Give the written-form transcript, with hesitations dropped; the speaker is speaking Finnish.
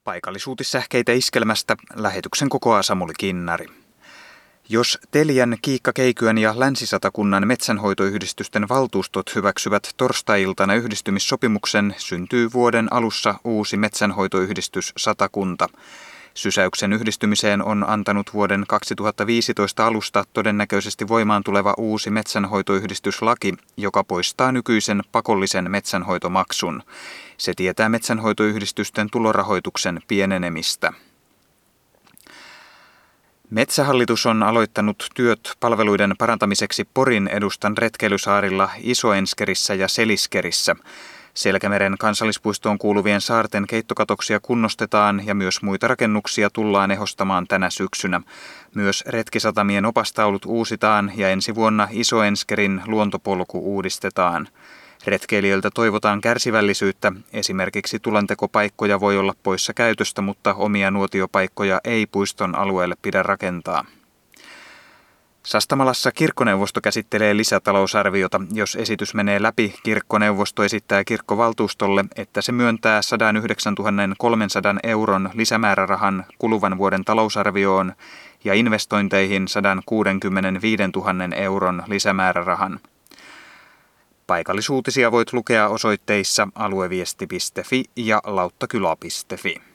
Paikallisuutissähkeitä Iskelmästä lähetyksen kokoaa Samuli Kinnari. Jos Teliän, Kiikka-Keikyön ja Länsi-Satakunnan metsänhoitoyhdistysten valtuustot hyväksyvät torstai-iltana yhdistymissopimuksen, syntyy vuoden alussa uusi metsänhoitoyhdistys Satakunta. Sysäyksen yhdistymiseen on antanut vuoden 2015 alusta todennäköisesti voimaan tuleva uusi metsänhoitoyhdistyslaki, joka poistaa nykyisen pakollisen metsänhoitomaksun. Se tietää metsänhoitoyhdistysten tulorahoituksen pienenemistä. Metsähallitus on aloittanut työt palveluiden parantamiseksi Porin edustan retkeilysaarilla Isoenskerissä ja Seliskerissä. Selkämeren kansallispuistoon kuuluvien saarten keittokatoksia kunnostetaan ja myös muita rakennuksia tullaan ehostamaan tänä syksynä. Myös retkisatamien opastaulut uusitaan ja ensi vuonna Isoenskerin luontopolku uudistetaan. Retkeilijöiltä toivotaan kärsivällisyyttä. Esimerkiksi tulentekopaikkoja voi olla poissa käytöstä, mutta omia nuotiopaikkoja ei puiston alueelle pidä rakentaa. Sastamalassa kirkkoneuvosto käsittelee lisätalousarviota. Jos esitys menee läpi, kirkkoneuvosto esittää kirkkovaltuustolle, että se myöntää 109 300 euron lisämäärärahan kuluvan vuoden talousarvioon ja investointeihin 165 000 euron lisämäärärahan. Paikallisuutisia voit lukea osoitteissa alueviesti.fi ja lauttakyla.fi.